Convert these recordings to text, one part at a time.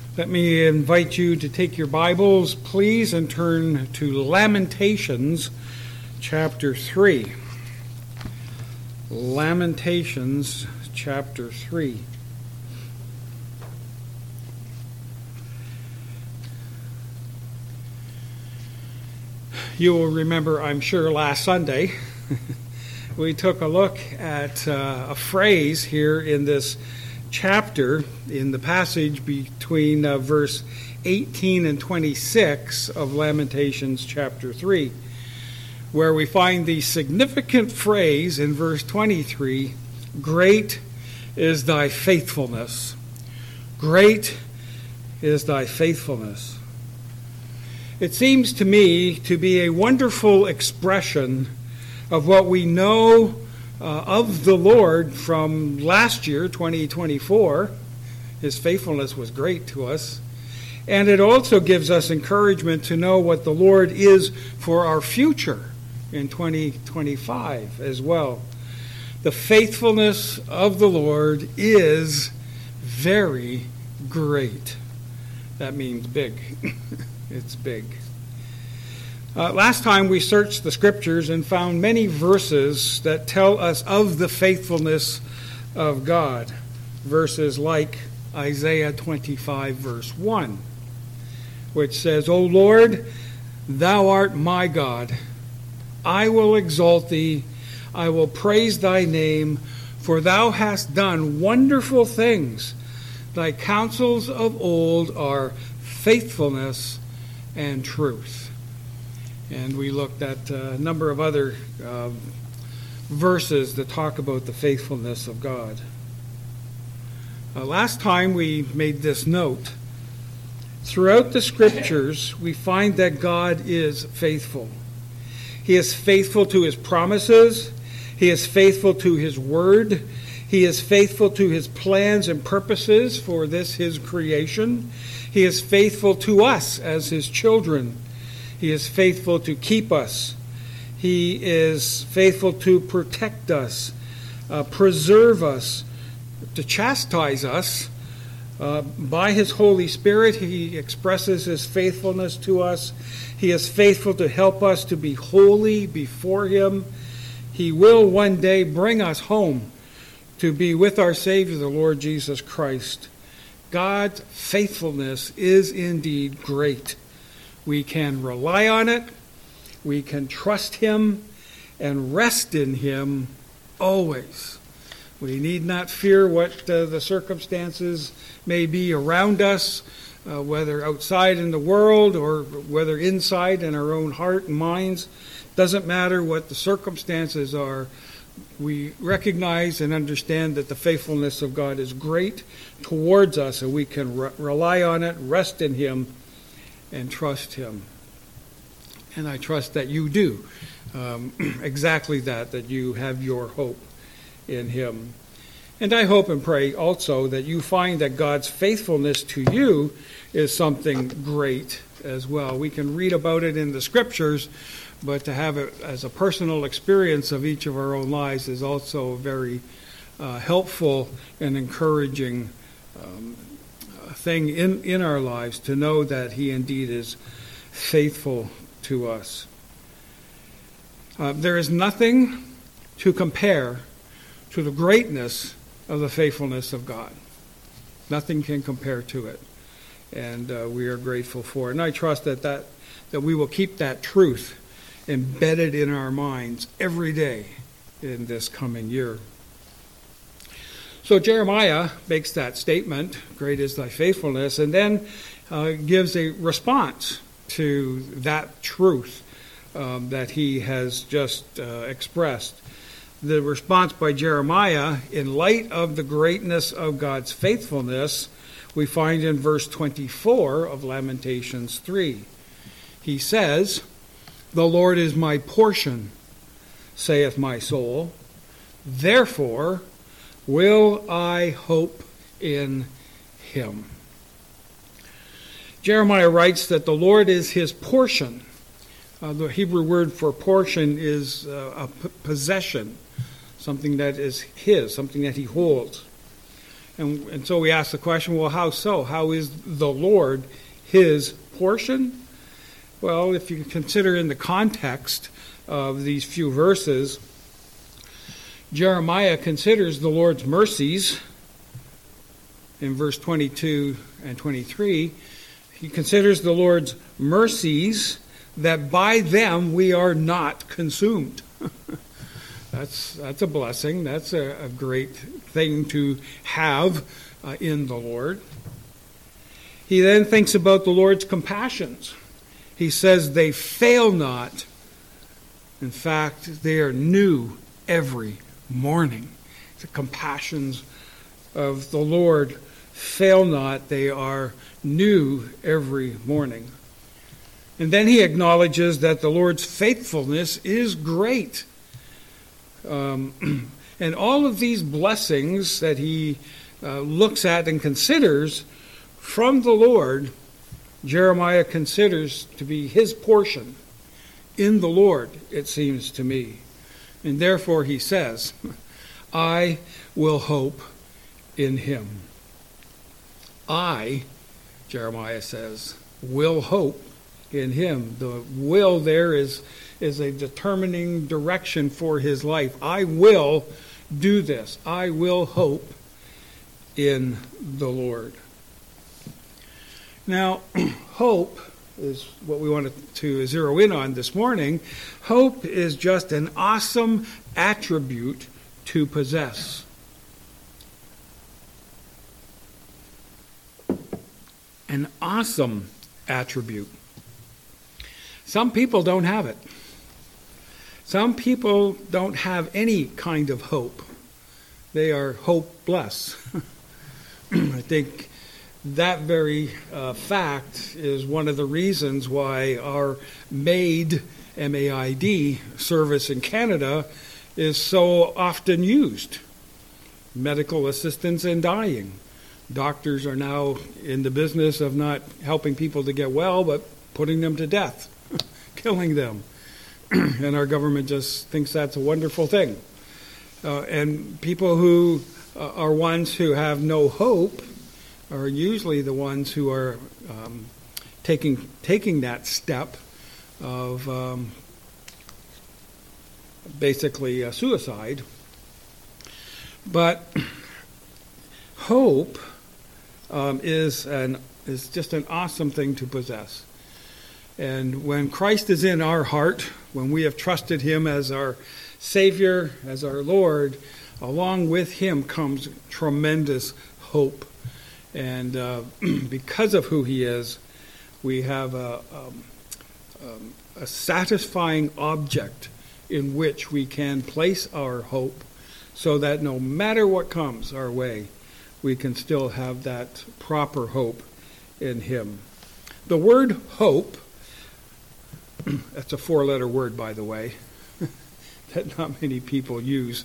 Let me invite you to take your Bibles, please, and turn to Lamentations chapter 3. Lamentations chapter 3. You will remember, I'm sure, last Sunday we took a look at a phrase here in this chapter, in the passage between verse 18 and 26 of Lamentations chapter 3, where we find the significant phrase in verse 23, "Great is thy faithfulness." Great is thy faithfulness. It seems to me to be a wonderful expression of what we know of the Lord from last year, 2024. His faithfulness was great to us. And it also gives us encouragement to know what the Lord is for our future in 2025 as well. The faithfulness of the Lord is very great. That means big. It's big. Last time we searched the scriptures and found many verses that tell us of the faithfulness of God. Verses like Isaiah 25 verse 1, which says, "O Lord, thou art my God. I will exalt thee. I will praise thy name, for thou hast done wonderful things. Thy counsels of old are faithfulness and truth." And we looked at a number of other verses that talk about the faithfulness of God. Last time we made this note. Throughout the scriptures, we find that God is faithful. He is faithful to his promises. He is faithful to his word. He is faithful to his plans and purposes for this, his creation. He is faithful to us as his children. He is faithful to keep us. He is faithful to protect us, preserve us, to chastise us. By his Holy Spirit, he expresses his faithfulness to us. He is faithful to help us to be holy before him. He will one day bring us home to be with our Savior, the Lord Jesus Christ. God's faithfulness is indeed great. We can rely on it, we can trust him, and rest in him always. We need not fear what the circumstances may be around us, whether outside in the world or whether inside in our own heart and minds. Doesn't matter what the circumstances are. We recognize and understand that the faithfulness of God is great towards us, and we can rely on it, rest in him, and trust him. And I trust that you do exactly that you have your hope in him. And I hope and pray also that you find that God's faithfulness to you is something great as well. We can read about it in the scriptures, but to have it as a personal experience of each of our own lives is also very helpful and encouraging thing in our lives, to know that he indeed is faithful to us. There is nothing to compare to the greatness of the faithfulness of God. Nothing can compare to it. And we are grateful for it. And I trust that we will keep that truth embedded in our minds every day in this coming year. So Jeremiah makes that statement, "Great is thy faithfulness," and then gives a response to that truth that he has just expressed. The response by Jeremiah, in light of the greatness of God's faithfulness, we find in verse 24 of Lamentations 3. He says, "The Lord is my portion, saith my soul. Therefore will I hope in him." Jeremiah writes that the Lord is his portion. The Hebrew word for portion is a possession, something that is his, something that he holds. And so we ask the question, well, how so? How is the Lord his portion? Well, if you consider in the context of these few verses, Jeremiah considers the Lord's mercies in verse 22 and 23. He considers the Lord's mercies that by them we are not consumed. That's a blessing. That's a great thing to have in the Lord. He then thinks about the Lord's compassions. He says they fail not. In fact, they are new every morning. The compassions of the Lord fail not. They are new every morning. And then he acknowledges that the Lord's faithfulness is great. And all of these blessings that he looks at and considers from the Lord, Jeremiah considers to be his portion in the Lord, it seems to me. And therefore he says, I will hope in him. I, Jeremiah says, will hope in him. The will there is a determining direction for his life. I will do this. I will hope in the Lord. Now, hope is what we wanted to zero in on this morning. Hope is just an awesome attribute to possess. An awesome attribute. Some people don't have it. Some people don't have any kind of hope. They are hopeless. I think that very fact is one of the reasons why our MAID, M-A-I-D, service in Canada is so often used. Medical assistance in dying. Doctors are now in the business of not helping people to get well, but putting them to death, killing them. And our government just thinks that's a wonderful thing. And people who are ones who have no hope are usually the ones who are taking that step of basically suicide. But hope is just an awesome thing to possess. And when Christ is in our heart, when we have trusted him as our Savior, as our Lord, along with him comes tremendous hope. And because of who he is, we have a satisfying object in which we can place our hope, so that no matter what comes our way, we can still have that proper hope in him. The word hope, that's a 4-letter word, by the way, that not many people use,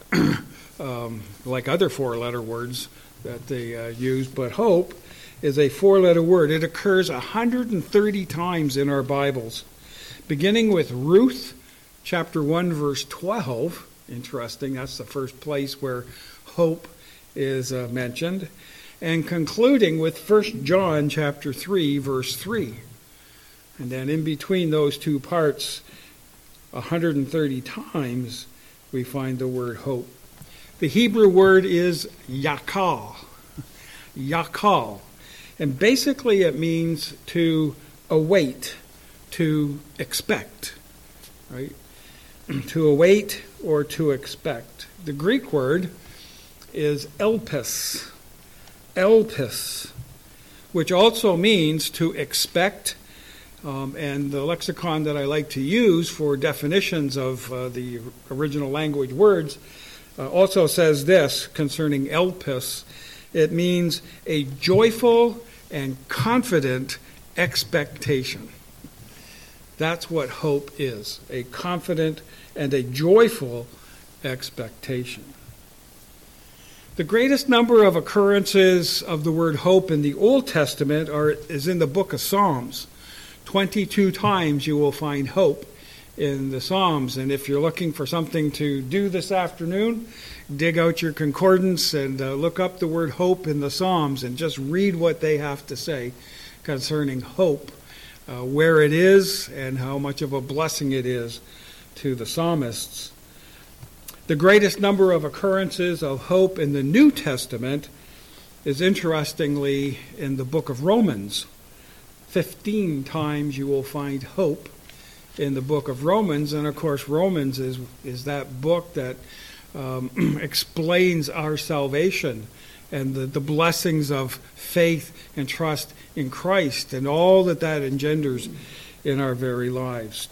like other 4-letter words that they use, but hope is a 4-letter word. It occurs 130 times in our Bibles, beginning with Ruth, chapter 1, verse 12. Interesting, that's the first place where hope is mentioned, and concluding with 1 John chapter 3, verse 3. And then in between those two parts, 130 times, we find the word hope. The Hebrew word is yakal. Yakal. And basically it means to await, to expect, right? To await or to expect. The Greek word is elpis. Elpis, which also means to expect. And the lexicon that I like to use for definitions of the original language words also says this concerning elpis. It means a joyful and confident expectation. That's what hope is, a confident and a joyful expectation. The greatest number of occurrences of the word hope in the Old Testament is in the book of Psalms. 22 times you will find hope in the Psalms. And if you're looking for something to do this afternoon, dig out your concordance and look up the word hope in the Psalms and just read what they have to say concerning hope, where it is and how much of a blessing it is to the psalmists. The greatest number of occurrences of hope in the New Testament is interestingly in the book of Romans. 15 times you will find hope in the book of Romans, and of course Romans is that book that explains our salvation and the blessings of faith and trust in Christ and all that engenders in our very lives.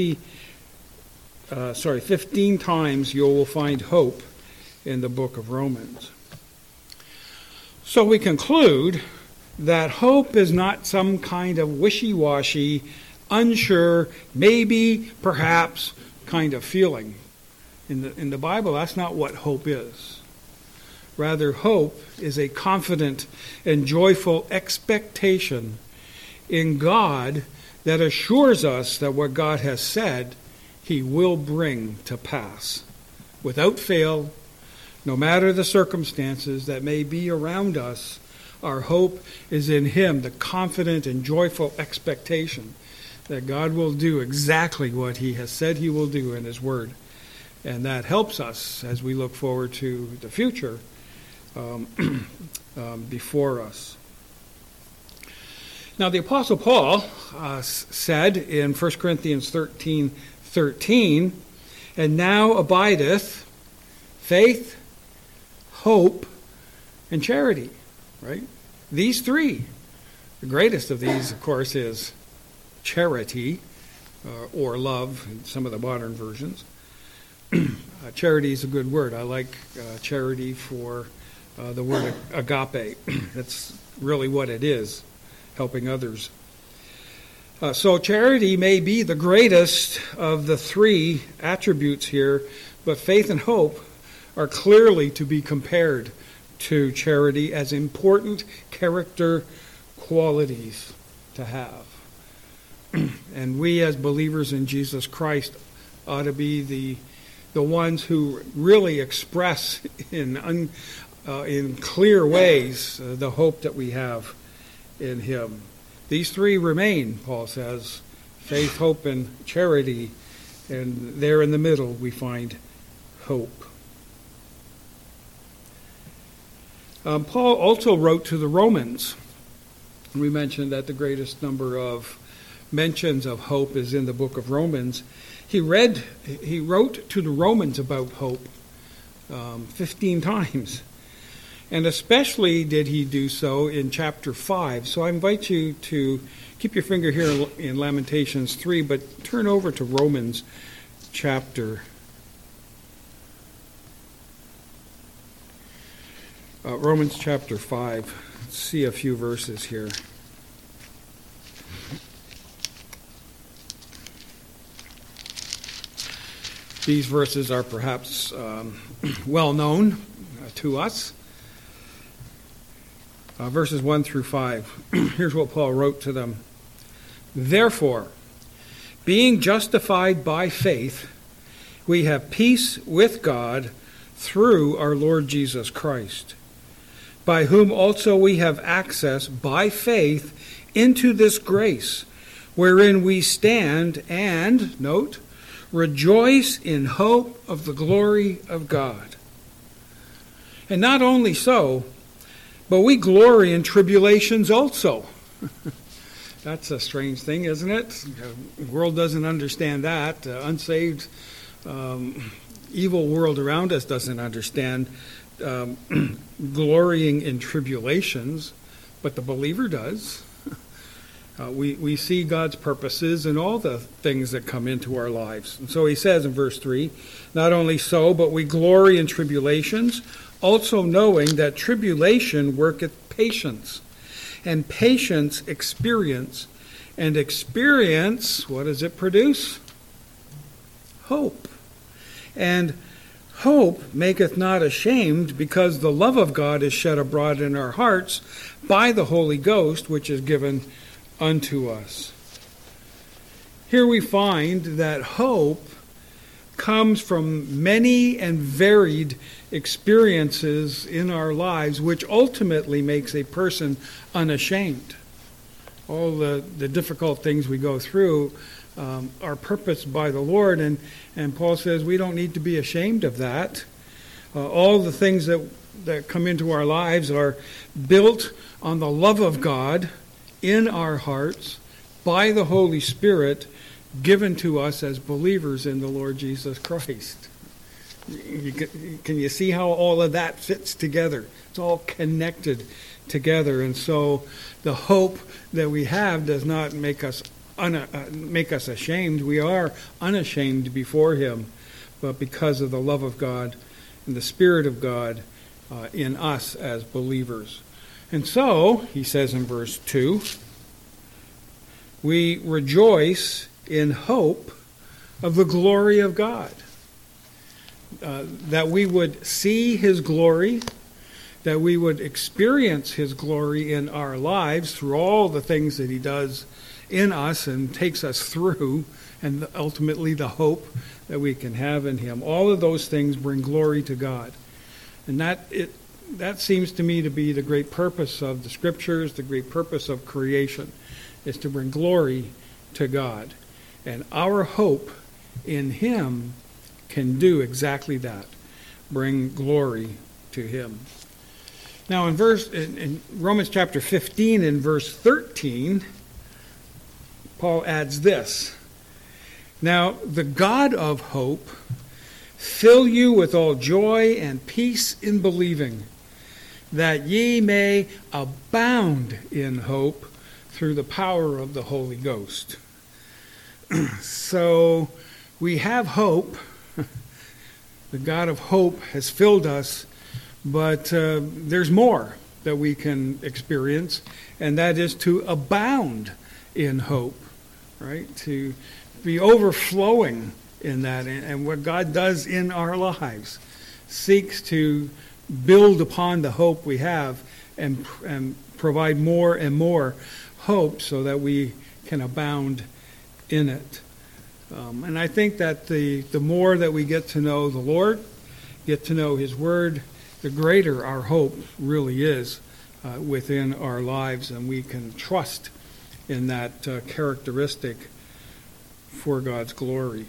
15 times you will find hope in the book of Romans. So we conclude that hope is not some kind of wishy-washy, unsure, maybe, perhaps kind of feeling. In the Bible, that's not what hope is. Rather, hope is a confident and joyful expectation in God that assures us that what God has said, He will bring to pass. Without fail, no matter the circumstances that may be around us, our hope is in Him, the confident and joyful expectation that God will do exactly what He has said He will do in His Word. And that helps us as we look forward to the future before us. Now, the Apostle Paul said in 1 Corinthians 13:13, "And now abideth faith, hope, and charity." Right? These three. The greatest of these, of course, is charity, or love in some of the modern versions. Charity is a good word. I like charity for the word agape. That's really what it is, helping others. So charity may be the greatest of the three attributes here, but faith and hope are clearly to be compared to charity as important character qualities to have. And we as believers in Jesus Christ ought to be the ones who really express in clear ways the hope that we have in Him. These three remain, Paul says, faith, hope, and charity. And there in the middle we find hope. Paul also wrote to the Romans. We mentioned that the greatest number of mentions of hope is in the book of Romans. He wrote to the Romans about hope 15 times. And especially did he do so in chapter 5. So I invite you to keep your finger here in Lamentations 3, but turn over to Romans chapter 5. Let's see a few verses here. These verses are perhaps well known to us. Verses 1 through 5. Here's what Paul wrote to them. "Therefore, being justified by faith, we have peace with God through our Lord Jesus Christ, by whom also we have access by faith into this grace, wherein we stand and," note, "rejoice in hope of the glory of God. And not only so, but we glory in tribulations also." That's a strange thing, isn't it? The world doesn't understand that. The unsaved, evil world around us doesn't understand glorying in tribulations, but the believer does. We see God's purposes in all the things that come into our lives. And so he says in verse 3, "Not only so, but we glory in tribulations, also knowing that tribulation worketh patience, and patience experience, and experience," what does it produce? Hope. "And hope maketh not ashamed, because the love of God is shed abroad in our hearts by the Holy Ghost, which is given unto us." here we find that hope comes from many and varied experiences in our lives, which ultimately makes a person unashamed. All the difficult things we go through are purposed by the Lord, and Paul says we don't need to be ashamed of that. All the things that come into our lives are built on the love of God in our hearts by the Holy Spirit given to us as believers in the Lord Jesus Christ. Can you see how all of that fits together? It's all connected together. And so the hope that we have does not make us ashamed. We are unashamed before him, but because of the love of God and the Spirit of God in us as believers. And so, he says in verse 2, we rejoice in hope of the glory of God. That we would see his glory, that we would experience his glory in our lives through all the things that he does in us and takes us through, and ultimately the hope that we can have in him. All of those things bring glory to God. And that seems to me to be the great purpose of the Scriptures, the great purpose of creation, is to bring glory to God. And our hope in him can do exactly that, bring glory to him. Now in Romans chapter 15 and verse 13, Paul adds this. Now the God of hope fill you with all joy and peace in believing, that ye may abound in hope through the power of the Holy Ghost. So we have hope. The God of hope has filled us, but there's more that we can experience, and that is to abound in hope, right? To be overflowing in that. And what God does in our lives seeks to build upon the hope we have and provide more and more hope so that we can abound in it. And I think that the more that we get to know the Lord, get to know his word, the greater our hope really is within our lives, and we can trust in that characteristic for God's glory.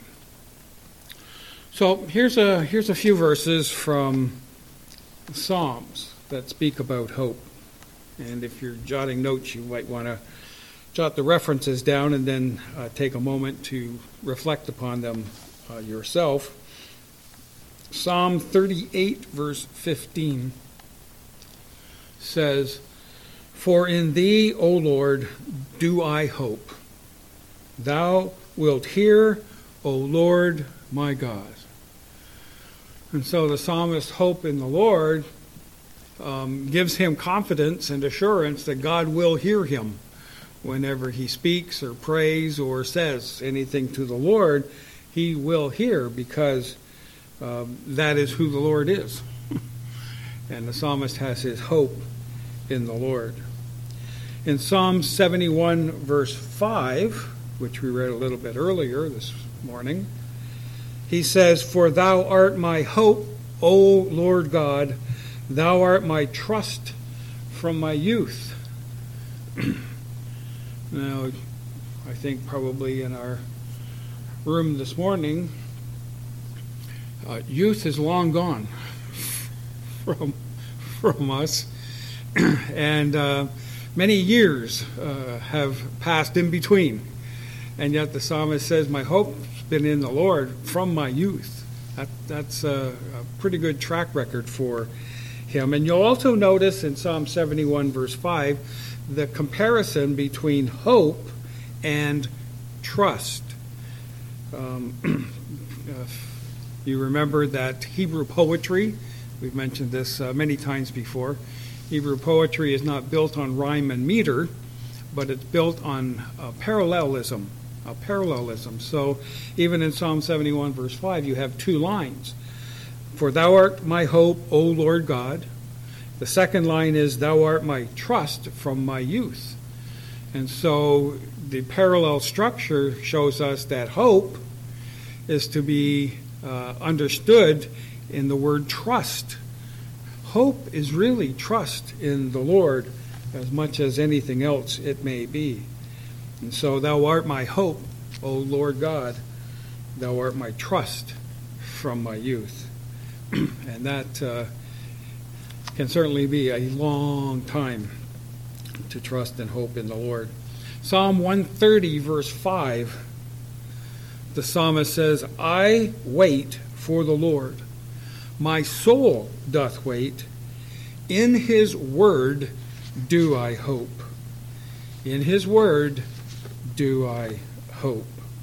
So here's a few verses from Psalms that speak about hope. And if you're jotting notes, you might want to jot the references down and then take a moment to reflect upon them yourself. Psalm 38, verse 15 says, "For in thee, O Lord, do I hope. Thou wilt hear, O Lord my God." And so the psalmist's hope in the Lord gives him confidence and assurance that God will hear him whenever he speaks or prays or says anything to the Lord. He will hear, because that is who the Lord is. And the psalmist has his hope in the Lord. In Psalm 71, verse 5, which we read a little bit earlier this morning, he says, "For thou art my hope, O Lord God, thou art my trust from my youth." Now, I think probably in our room this morning, youth is long gone from us, and many years have passed in between. And yet the psalmist says, "My hope's been in the Lord from my youth." That's a pretty good track record for him. And you'll also notice in Psalm 71, verse 5, the comparison between hope and trust. You remember that Hebrew poetry, we've mentioned this many times before, Hebrew poetry is not built on rhyme and meter, but it's built on parallelism. So even in Psalm 71, verse 5, you have two lines. "For thou art my hope, O Lord God." The second line is, "Thou art my trust from my youth." And so the parallel structure shows us that hope is to be understood in the word trust. Hope is really trust in the Lord as much as anything else it may be. And so, thou art my hope, O Lord God. Thou art my trust from my youth. And that can certainly be a long time to trust and hope in the Lord. Psalm 130, verse 5, the psalmist says, I wait for the Lord. My soul doth wait. In his word do I hope. In his word do I hope.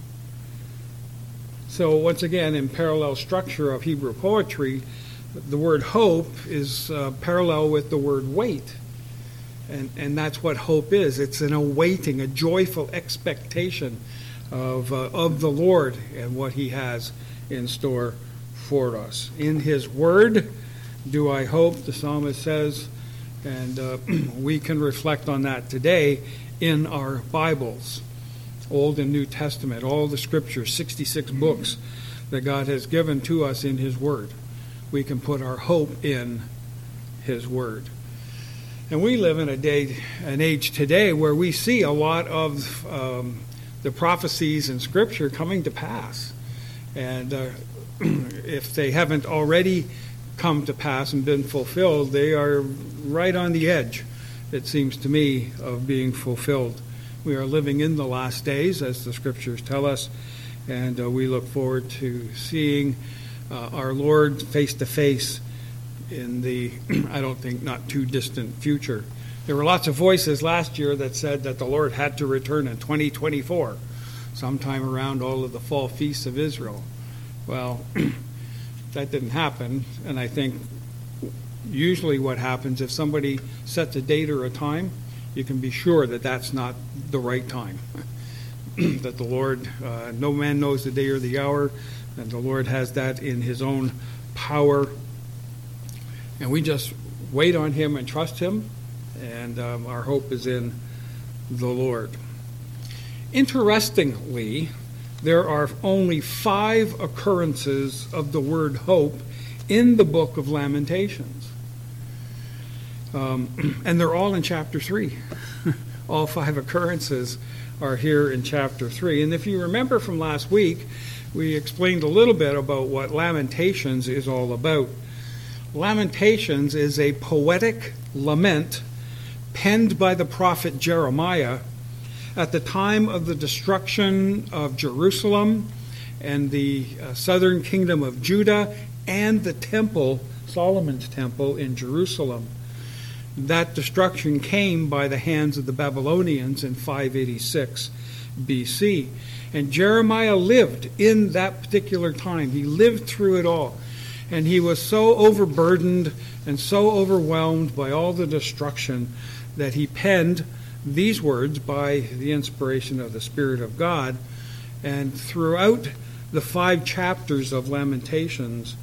So once again, in parallel structure of Hebrew poetry, the word hope is parallel with the word wait. And that's what hope is. It's an awaiting, a joyful expectation of the Lord and what he has in store for us. In his word do I hope, the psalmist says, and we can reflect on that today in our Bibles, Old and New Testament, all the scriptures, 66 books that God has given to us in his word. We can put our hope in his word. And we live in an age today where we see a lot of the prophecies in Scripture coming to pass. And if they haven't already come to pass and been fulfilled, they are right on the edge, it seems to me, of being fulfilled. We are living in the last days, as the Scriptures tell us, and we look forward to seeing our Lord face to face in the, I don't think, not too distant future. There were lots of voices last year that said that the Lord had to return in 2024, sometime around all of the fall feasts of Israel. Well, that didn't happen, and I think usually what happens, if somebody sets a date or a time, you can be sure that that's not the right time. That the Lord, no man knows the day or the hour, and the Lord has that in his own power. And we just wait on him and trust him, and our hope is in the Lord. Interestingly, there are only 5 occurrences of the word hope in the book of Lamentations. And they're all in chapter 3. All 5 occurrences are here in chapter 3. And if you remember from last week, we explained a little bit about what Lamentations is all about. Lamentations is a poetic lament penned by the prophet Jeremiah at the time of the destruction of Jerusalem and the southern kingdom of Judah and the temple, Solomon's temple in Jerusalem. That destruction came by the hands of the Babylonians in 586 BC. And Jeremiah lived in that particular time. He lived through it all. And he was so overburdened and so overwhelmed by all the destruction that he penned these words by the inspiration of the Spirit of God. And throughout the 5 chapters of Lamentations,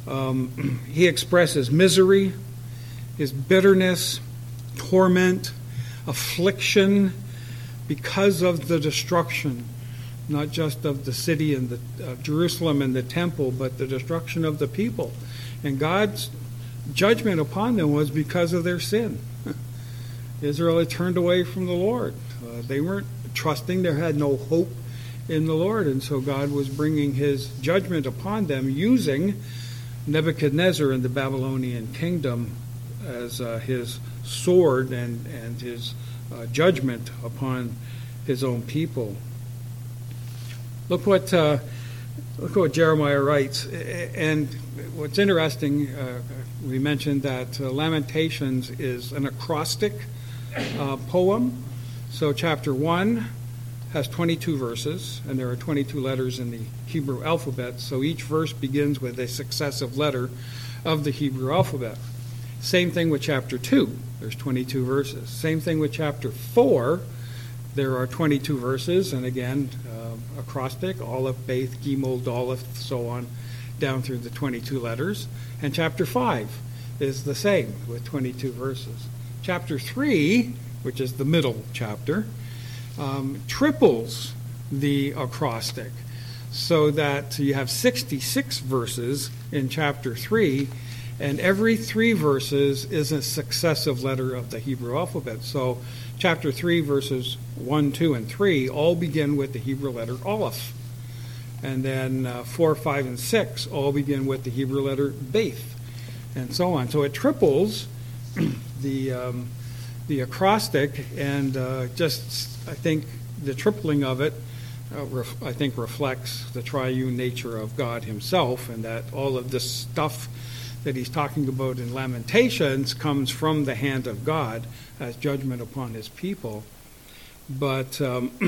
he expresses misery, his bitterness, torment, affliction because of the destruction, not just of the city and Jerusalem and the temple, but the destruction of the people. And God's judgment upon them was because of their sin. Israel had turned away from the Lord. They weren't trusting. They had no hope in the Lord. And so God was bringing his judgment upon them using Nebuchadnezzar and the Babylonian kingdom as his sword and his judgment upon his own people. Look what Jeremiah writes. And what's interesting, we mentioned that Lamentations is an acrostic poem. So chapter 1 has 22 verses, and there are 22 letters in the Hebrew alphabet. So each verse begins with a successive letter of the Hebrew alphabet. Same thing with chapter 2. There's 22 verses. Same thing with chapter 4. There are 22 verses, and again, acrostic, Aleph, Beth, Gimel, Daleth, so on, down through the 22 letters. And chapter 5 is the same, with 22 verses. Chapter 3, which is the middle chapter, triples the acrostic, so that you have 66 verses in chapter 3, and every 3 verses is a successive letter of the Hebrew alphabet. So chapter 3, verses 1, 2, and 3 all begin with the Hebrew letter Aleph. And then 4, 5, and 6 all begin with the Hebrew letter Beth, and so on. So it triples the acrostic, and I think the tripling of it, I think, reflects the triune nature of God himself, and that all of this stuff that he's talking about in Lamentations comes from the hand of God as judgment upon his people. But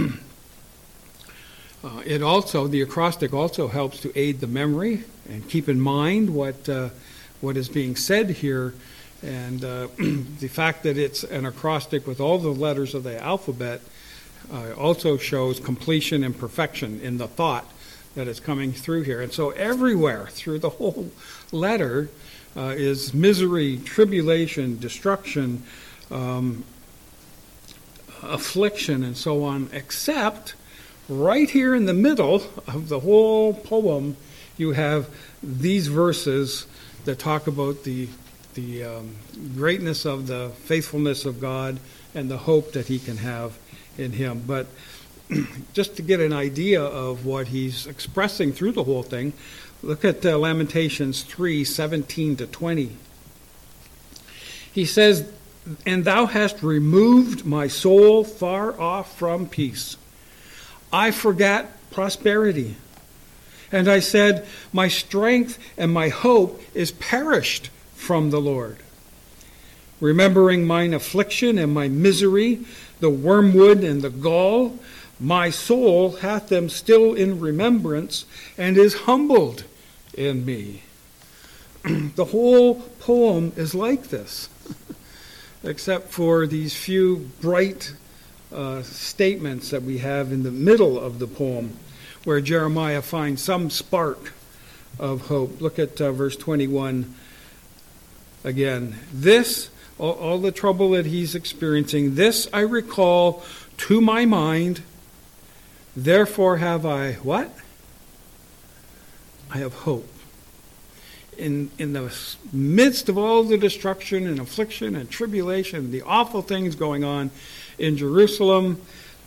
the acrostic also helps to aid the memory and keep in mind what is being said here. And the fact that it's an acrostic with all the letters of the alphabet also shows completion and perfection in the thought that is coming through here. And so everywhere through the whole letter is misery, tribulation, destruction, affliction, and so on, except right here in the middle of the whole poem, you have these verses that talk about the greatness of the faithfulness of God and the hope that he can have in him. But just to get an idea of what he's expressing through the whole thing, look at Lamentations 3:17-20. He says, "And thou hast removed my soul far off from peace. I forgot prosperity. And I said, my strength and my hope is perished from the Lord. Remembering mine affliction and my misery, the wormwood and the gall, my soul hath them still in remembrance and is humbled in me." The whole poem is like this, except for these few bright statements that we have in the middle of the poem, where Jeremiah finds some spark of hope. Look at verse 21 again. This, all the trouble that he's experiencing, this I recall to my mind, therefore have I, what? I have hope. In the midst of all the destruction and affliction and tribulation, the awful things going on in Jerusalem,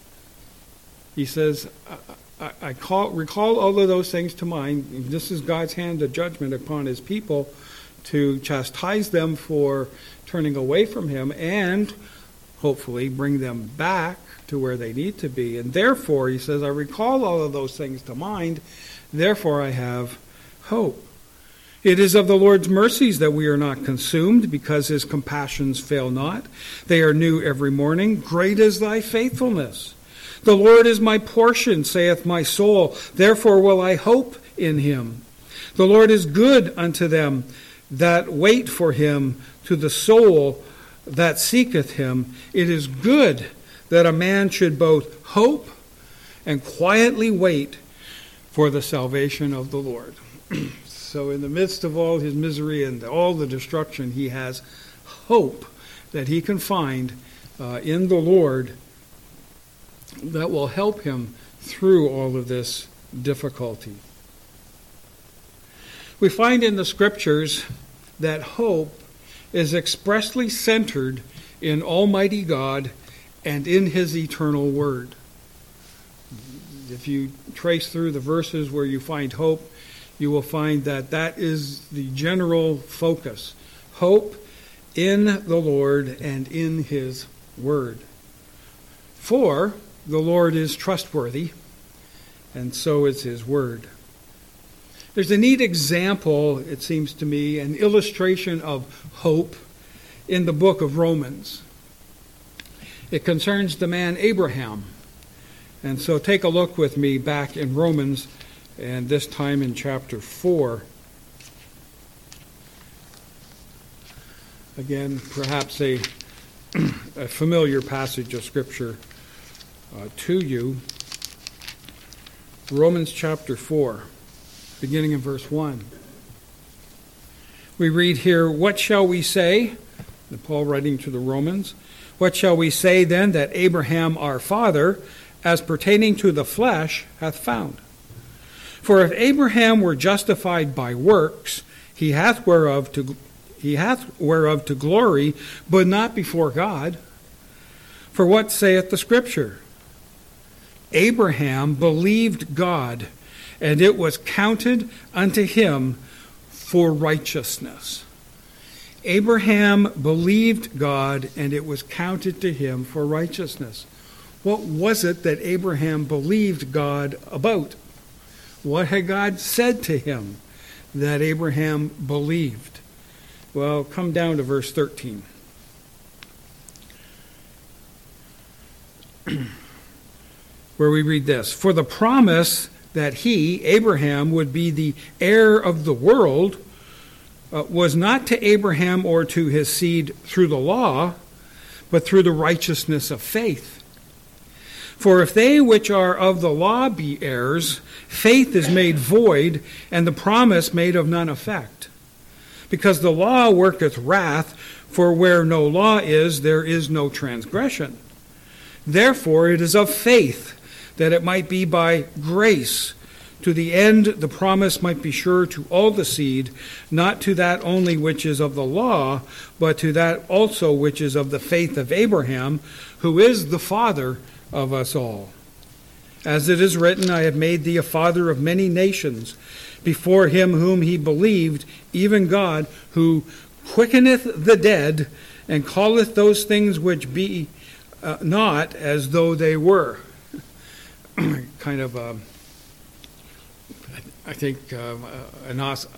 he says, I recall all of those things to mind. This is God's hand of judgment upon his people to chastise them for turning away from him and hopefully bring them back to where they need to be. And therefore, he says, I recall all of those things to mind, therefore I have hope. It is of the Lord's mercies that we are not consumed, because his compassions fail not. They are new every morning. Great is thy faithfulness. The Lord is my portion, saith my soul. Therefore will I hope in him. The Lord is good unto them that wait for him, to the soul that seeketh him. It is good that a man should both hope and quietly wait for the salvation of the Lord. So in the midst of all his misery and all the destruction, he has hope that he can find in the Lord that will help him through all of this difficulty. We find in the scriptures that hope is expressly centered in Almighty God and in his eternal word. If you trace through the verses where you find hope, you will find that that is the general focus. Hope in the Lord and in his word. For the Lord is trustworthy, and so is his word. There's a neat example, it seems to me, an illustration of hope in the book of Romans. It concerns the man Abraham. And so take a look with me back in Romans, and this time in chapter 4. Again, perhaps a familiar passage of Scripture to you. Romans chapter 4, beginning in verse 1. We read here, "What shall we say?" Paul writing to the Romans. What shall we say then that Abraham our father, as pertaining to the flesh, hath found? For if Abraham were justified by works, he hath whereof to glory, but not before God. For what saith the Scripture? Abraham believed God, and it was counted unto him for righteousness. Abraham believed God, and it was counted to him for righteousness. What was it that Abraham believed God about? What had God said to him that Abraham believed? Well, come down to verse 13. Where we read this: For the promise that he, Abraham, would be the heir of the world was not to Abraham or to his seed through the law, but through the righteousness of faith. For if they which are of the law be heirs, faith is made void, and the promise made of none effect. Because the law worketh wrath, for where no law is, there is no transgression. Therefore it is of faith, that it might be by grace, to the end the promise might be sure to all the seed, not to that only which is of the law, but to that also which is of the faith of Abraham, who is the father of us all. As it is written, I have made thee a father of many nations, before him whom he believed, even God, who quickeneth the dead, and calleth those things which be not as though they were. Kind of, I think, an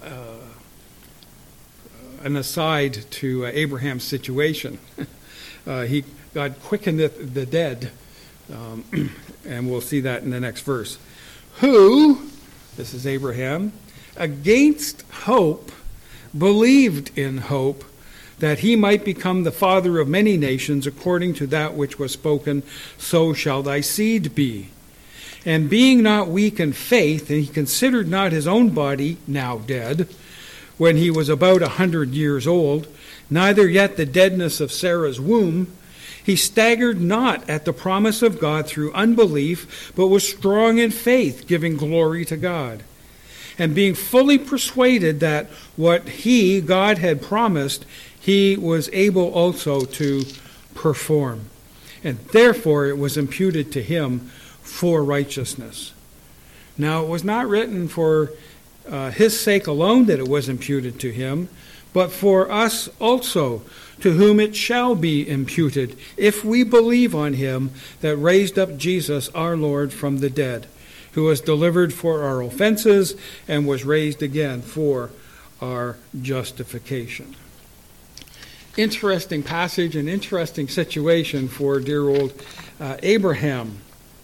aside to Abraham's situation. God quickeneth the dead, and we'll see that in the next verse. Who, this is Abraham, against hope believed in hope, that he might become the father of many nations, according to that which was spoken, so shall thy seed be. And being not weak in faith, and he considered not his own body now dead, when he was about 100 years old, neither yet the deadness of Sarah's womb, he staggered not at the promise of God through unbelief, but was strong in faith, giving glory to God. And being fully persuaded that what God had promised, he was able also to perform. And therefore it was imputed to him for righteousness. Now it was not written for his sake alone that it was imputed to him, but for us also, to whom it shall be imputed, if we believe on him that raised up Jesus our Lord from the dead, who was delivered for our offenses and was raised again for our justification. Interesting passage, an interesting situation for dear old Abraham.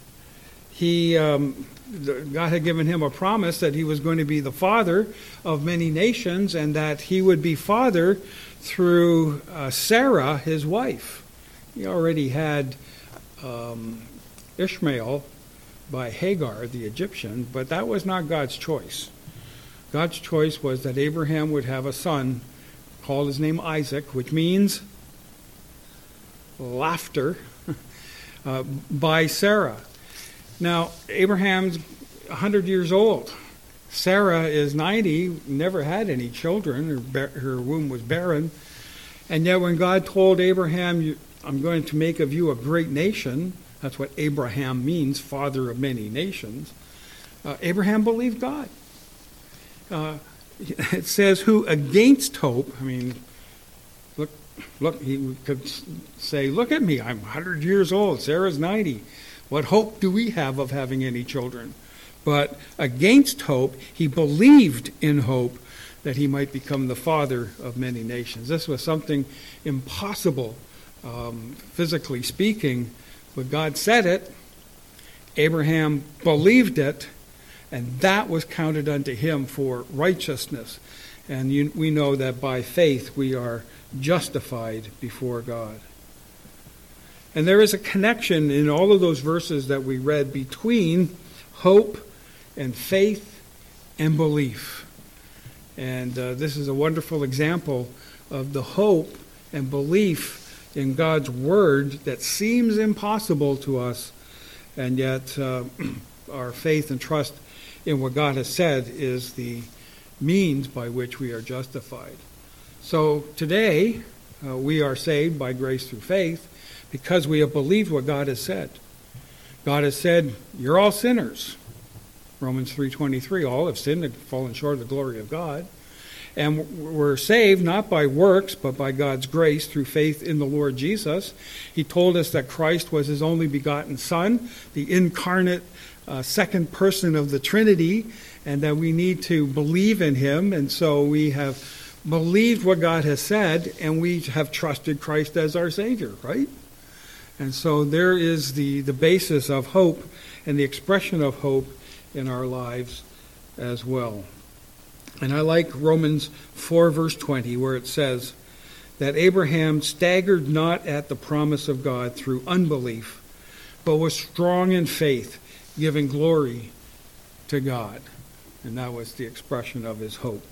God had given him a promise that he was going to be the father of many nations, and that he would be father through Sarah, his wife. He already had Ishmael by Hagar, the Egyptian, but that was not God's choice. God's choice was that Abraham would have a son, called his name Isaac, which means laughter, by Sarah. Now, Abraham's 100 years old. Sarah is 90, never had any children. Her womb was barren. And yet when God told Abraham, I'm going to make of you a great nation, that's what Abraham means, father of many nations, Abraham believed God. It says, who against hope, I mean, look, he could say, look at me, I'm 100 years old, Sarah's 90. What hope do we have of having any children? But against hope, he believed in hope that he might become the father of many nations. This was something impossible, physically speaking, but God said it. Abraham believed it, and that was counted unto him for righteousness. And we know that by faith we are justified before God. And there is a connection in all of those verses that we read between hope and faith and belief. And this is a wonderful example of the hope and belief in God's Word that seems impossible to us, and yet our faith and trust in what God has said is the means by which we are justified. So today, we are saved by grace through faith because we have believed what God has said. God has said, you're all sinners. Romans 3:23, all have sinned and fallen short of the glory of God. And we're saved not by works, but by God's grace through faith in the Lord Jesus. He told us that Christ was his only begotten Son, the incarnate second person of the Trinity, and that we need to believe in him. And so we have believed what God has said, and we have trusted Christ as our Savior, right? And so there is the basis of hope and the expression of hope in our lives as well. And I like Romans 4 verse 20, where it says that Abraham staggered not at the promise of God through unbelief, but was strong in faith, giving glory to God. And that was the expression of his hope.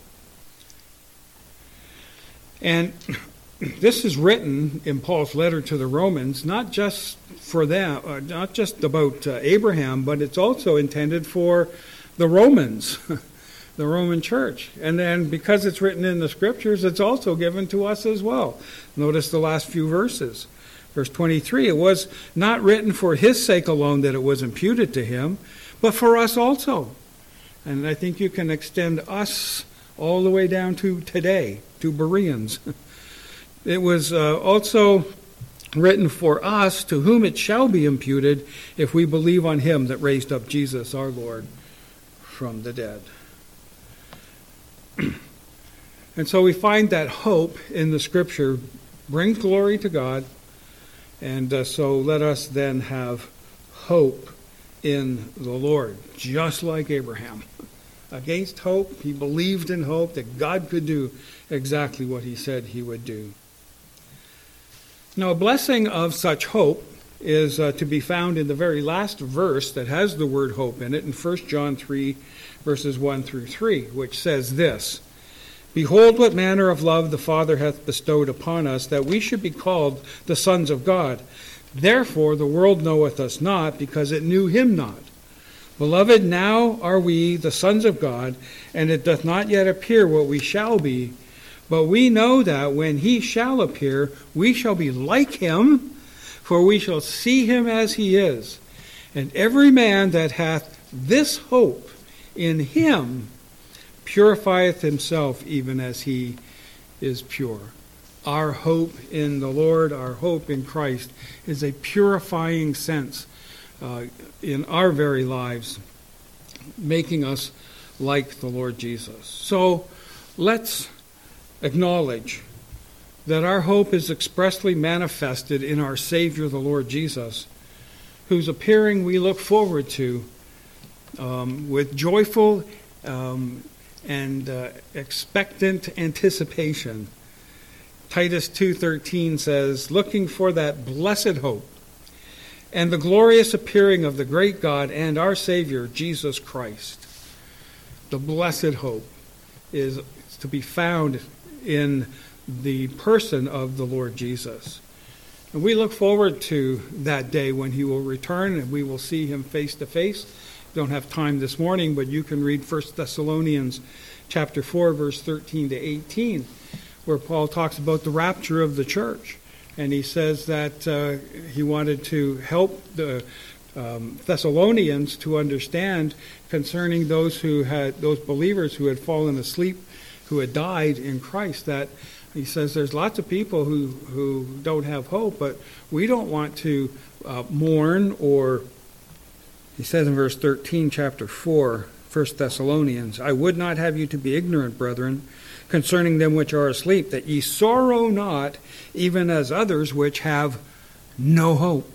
And this is written in Paul's letter to the Romans, not just for them, not just about Abraham, but it's also intended for the Romans, the Roman church. And then because it's written in the scriptures, it's also given to us as well. Notice the last few verses. Verse 23, it was not written for his sake alone that it was imputed to him, but for us also. And I think you can extend us all the way down to today, to Bereans. It was also written for us, to whom it shall be imputed if we believe on him that raised up Jesus our Lord from the dead. And so we find that hope in the Scripture brings glory to God, and so let us then have hope in the Lord, just like Abraham. Against hope, he believed in hope that God could do exactly what he said he would do. Now, a blessing of such hope is to be found in the very last verse that has the word hope in it, in 1 John 3, verses 1 through 3, which says this, Behold what manner of love the Father hath bestowed upon us, that we should be called the sons of God. Therefore the world knoweth us not, because it knew him not. Beloved, now are we the sons of God, and it doth not yet appear what we shall be. But we know that when he shall appear, we shall be like him, for we shall see him as he is. And every man that hath this hope in him purifieth himself even as he is pure. Our hope in the Lord, our hope in Christ, is a purifying sense in our very lives, making us like the Lord Jesus. So let's acknowledge that our hope is expressly manifested in our Savior, the Lord Jesus, whose appearing we look forward to with joyful and expectant anticipation. Titus 2:13 says, looking for that blessed hope and the glorious appearing of the great God and our Savior, Jesus Christ. The blessed hope is to be found in the person of the Lord Jesus. And we look forward to that day when he will return and we will see him face to face. Don't have time this morning, but you can read 1 Thessalonians chapter 4, verse 13 to 18, where Paul talks about the rapture of the church. And he says that he wanted to help the Thessalonians to understand concerning those believers who had fallen asleep, who had died in Christ, that he says there's lots of people who don't have hope, but we don't want to mourn, or he says in verse 13, chapter 4, 1 Thessalonians, I would not have you to be ignorant, brethren, concerning them which are asleep, that ye sorrow not, even as others which have no hope.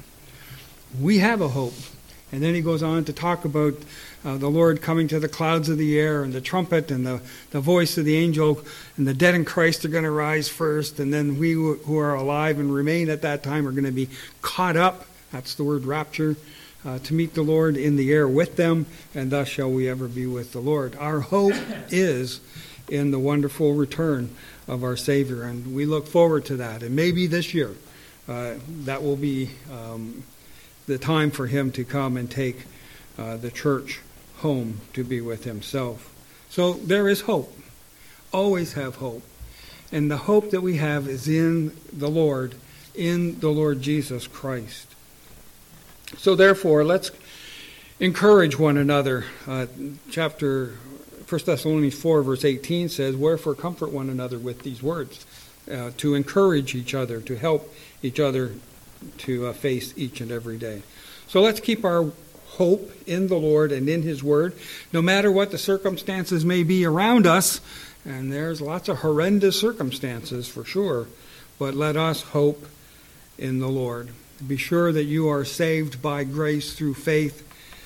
We have a hope. And then he goes on to talk about the Lord coming to the clouds of the air, and the trumpet, and the voice of the angel, and the dead in Christ are going to rise first, and then we who are alive and remain at that time are going to be caught up, that's the word rapture, to meet the Lord in the air with them, and thus shall we ever be with the Lord. Our hope is in the wonderful return of our Savior. And we look forward to that. And maybe this year, that will be the time for him to come and take the church home to be with himself. So there is hope. Always have hope. And the hope that we have is in the Lord Jesus Christ. So therefore, let's encourage one another. 1 Thessalonians 4, verse 18 says, "Wherefore comfort one another with these words," to encourage each other, to help each other to face each and every day. So let's keep our hope in the Lord and in his word, no matter what the circumstances may be around us. And there's lots of horrendous circumstances for sure, but let us hope in the Lord. Be sure that you are saved by grace through faith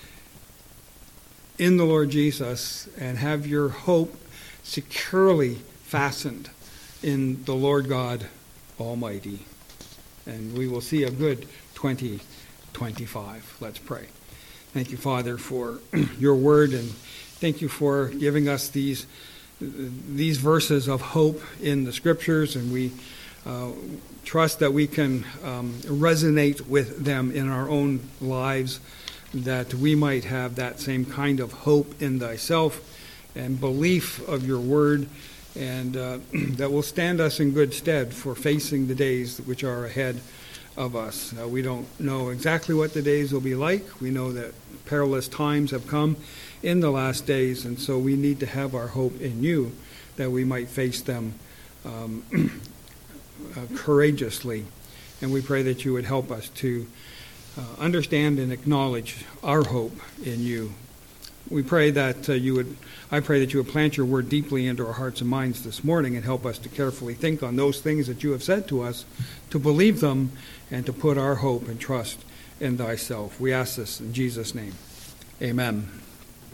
in the Lord Jesus, and have your hope securely fastened in the Lord God Almighty. And we will see a good 2025. Let's pray. Thank you, Father, for your word, and thank you for giving us these verses of hope in the Scriptures, and we trust that we can resonate with them in our own lives, that we might have that same kind of hope in thyself and belief of your word, and that will stand us in good stead for facing the days which are ahead of us. We don't know exactly what the days will be like. We know that perilous times have come in the last days, and so we need to have our hope in you, that we might face them courageously. And we pray that you would help us to understand and acknowledge our hope in you. We pray that I pray that you would plant your word deeply into our hearts and minds this morning, and help us to carefully think on those things that you have said to us, to believe them, and to put our hope and trust in thyself. We ask this in Jesus' name. Amen.